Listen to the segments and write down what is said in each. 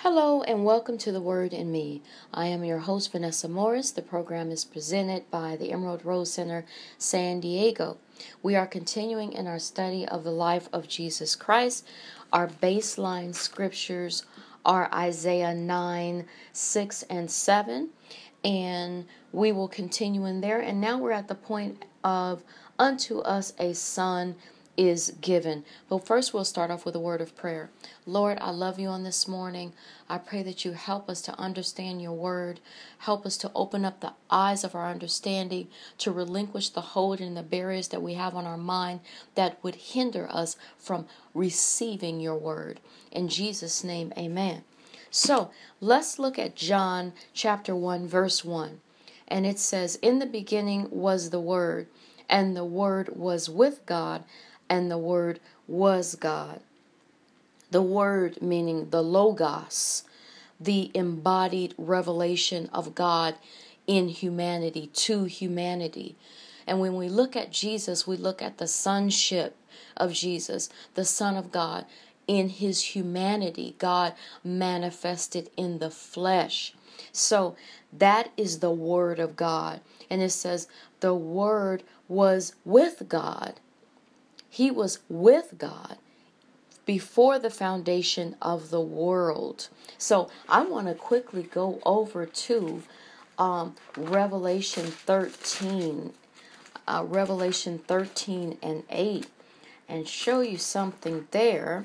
Hello and welcome to The Word in Me. I am your host, Vanessa Morris. The program is presented by the Emerald Rose Center, San Diego. We are continuing in our study of the life of Jesus Christ. Our baseline scriptures are Isaiah 9, 6, and 7. And we will continue in there. And now we're at the point of unto us a son is given. But first we'll start off with a word of prayer. Lord, I love you on this morning. I pray that you help us to understand your word. Help us to open up the eyes of our understanding, to relinquish the hold and the barriers that we have on our mind that would hinder us from receiving your word. In Jesus' name, amen. So let's look at John chapter 1, verse 1. And it says, in the beginning was the Word, and the Word was with God, and the Word was God. The Word meaning the Logos, the embodied revelation of God in humanity, to humanity. And when we look at Jesus, we look at the sonship of Jesus, the Son of God. In his humanity, God manifested in the flesh. So that is the Word of God. And it says the Word was with God. He was with God before the foundation of the world. So I want to quickly go over to Revelation 13. Revelation 13 and 8. And show you something there.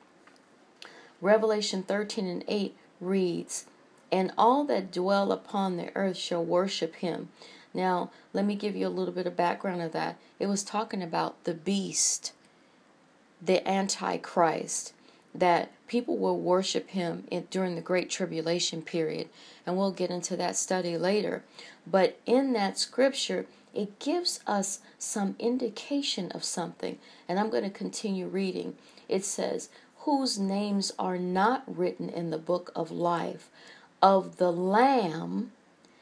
Revelation 13 and 8 reads, and all that dwell upon the earth shall worship him. Now, let me give you a little bit of background of that. It was talking about the beast, the Antichrist, that people will worship him during the Great Tribulation period. And we'll get into that study later. But in that scripture, it gives us some indication of something. And I'm going to continue reading. It says, whose names are not written in the book of life of the Lamb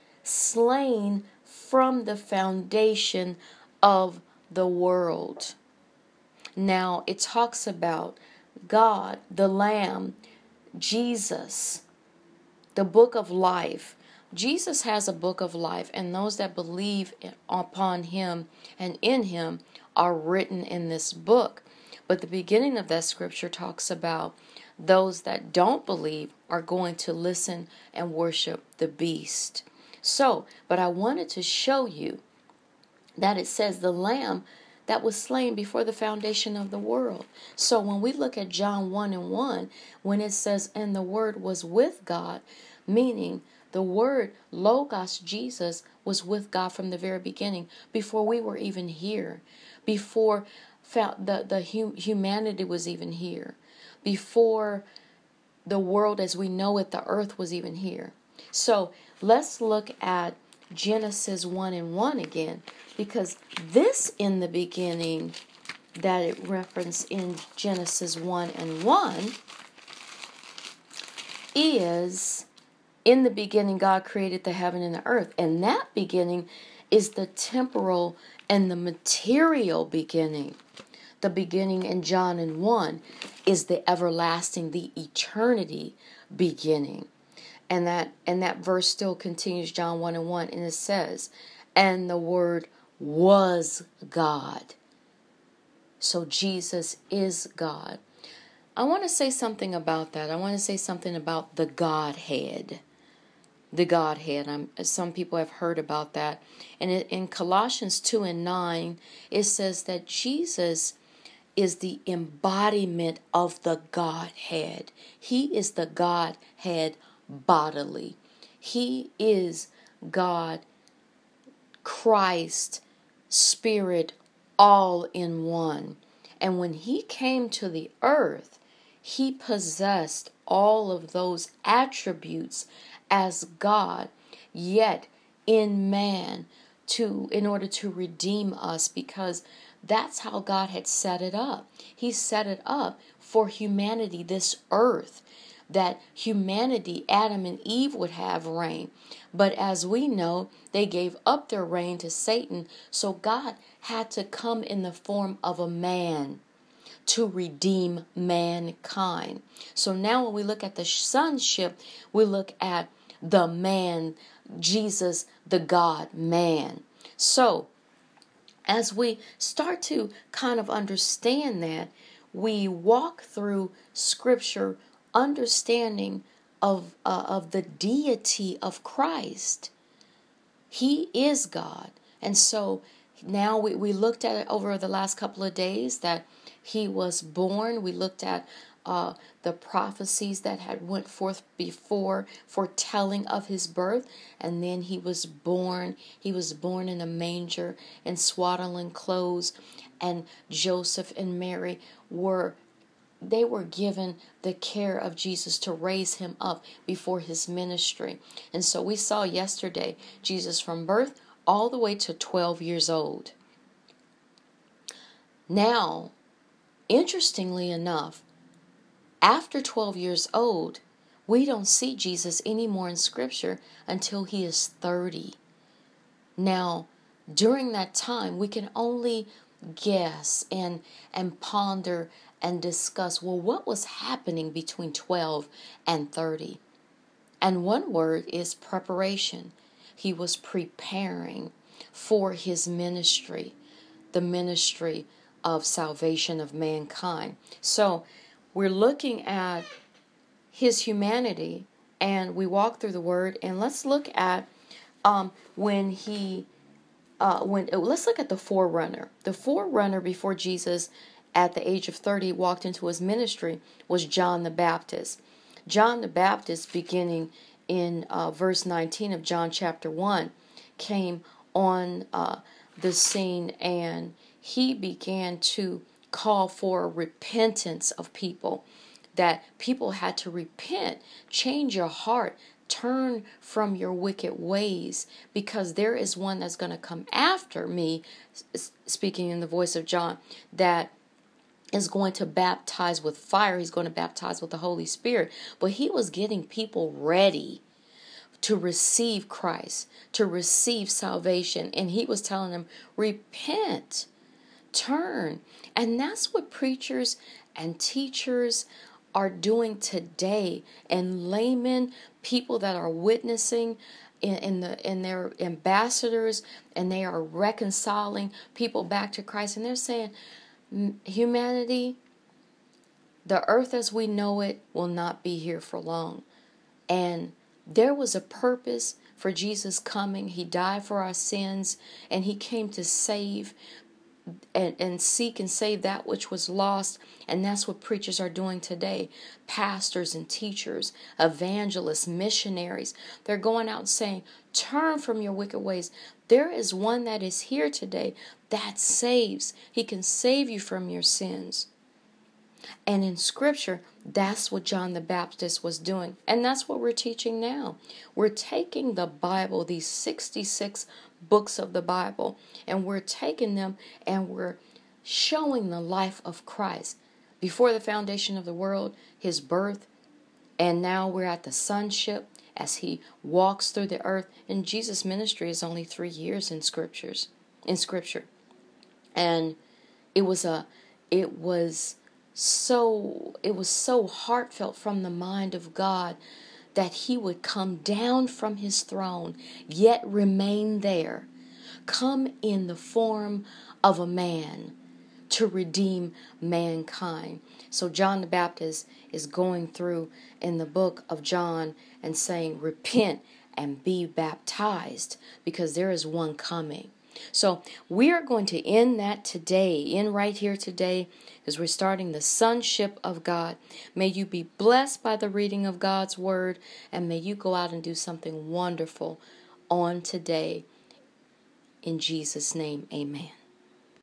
slain from the foundation of the world. Now it talks about God, the Lamb, Jesus, the book of life. Jesus has a book of life, and those that believe upon him and in him are written in this book. But the beginning of that scripture talks about those that don't believe are going to listen and worship the beast. So, but I wanted to show you that it says the Lamb that was slain before the foundation of the world. So when we look at John 1 and 1, when it says, and the Word was with God, meaning the Word, Logos, Jesus, was with God from the very beginning, before we were even here, before humanity was even here, before the world as we know it, the earth was even here. So let's look at Genesis 1 and 1 again, because this in the beginning that it referenced in Genesis 1 and 1 is, in the beginning God created the heaven and the earth. And that beginning is the temporal and the material beginning. The beginning in John and 1 is the everlasting, the eternity beginning. And that verse still continues, John 1 and 1, and it says, and the Word was God. So Jesus is God. I want to say something about that. I want to say something about the Godhead. The Godhead. Some people have heard about that. And in Colossians 2 and 9, it says that Jesus is the embodiment of the Godhead. He is the Godhead bodily. He is God, Christ, Spirit, all in one. And when he came to the earth, he possessed all of those attributes as God, yet in man, in order to redeem us, because that's how God had set it up. He set it up for humanity, this earth, that humanity, Adam and Eve, would have reign. But as we know, they gave up their reign to Satan, so God had to come in the form of a man to redeem mankind. So now when we look at the sonship, we look at the man, Jesus, the God man. So as we start to kind of understand that, we walk through Scripture understanding of the deity of Christ. He is God. And so now we looked at it over the last couple of days that he was born. We looked at the prophecies that had went forth before foretelling of his birth. And then he was born. He was born in a manger in swaddling clothes. And Joseph and Mary were given the care of Jesus to raise him up before his ministry. And so we saw yesterday Jesus from birth all the way to 12 years old. Now, interestingly enough, after 12 years old, we don't see Jesus anymore in Scripture until he is 30. Now, during that time, we can only guess and ponder and discuss, well, what was happening between 12 and 30? And one word is preparation. He was preparing for his ministry, the ministry of salvation of mankind. So we're looking at his humanity, and we walk through the word, and let's look at let's look at the forerunner. The forerunner before Jesus at the age of 30 walked into his ministry was John the Baptist. John the Baptist, beginning in verse 19 of John chapter 1, came on the scene, and he began to call for repentance of people, that people had to repent, change your heart, turn from your wicked ways, because there is one that's going to come after me, speaking in the voice of John, that is going to baptize with fire. He's going to baptize with the Holy Spirit. But he was getting people ready to receive Christ, to receive salvation. And he was telling them, repent, turn. And that's what preachers and teachers are doing today. And laymen, people that are witnessing in their ambassadors, and they are reconciling people back to Christ. And they're saying, humanity, the earth as we know it will not be here for long. And there was a purpose for Jesus coming. He died for our sins, and he came to save and seek and save that which was lost. And that's what preachers are doing today. Pastors and teachers, evangelists, missionaries, they're going out and saying, turn from your wicked ways. There is one that is here today that saves. He can save you from your sins. And in Scripture, that's what John the Baptist was doing. And that's what we're teaching now. We're taking the Bible, these 66 books of the Bible, and we're taking them and we're showing the life of Christ. Before the foundation of the world, his birth, and now we're at the sonship as he walks through the earth. And Jesus' ministry is only 3 years in Scripture. And it was so heartfelt from the mind of God that he would come down from his throne, yet remain there, come in the form of a man to redeem mankind. So John the Baptist is going through in the book of John and saying, repent and be baptized, because there is one coming. So we are going to end that today, right here today, as we're starting the sonship of God. May you be blessed by the reading of God's word, and may you go out and do something wonderful on today. In Jesus' name, amen.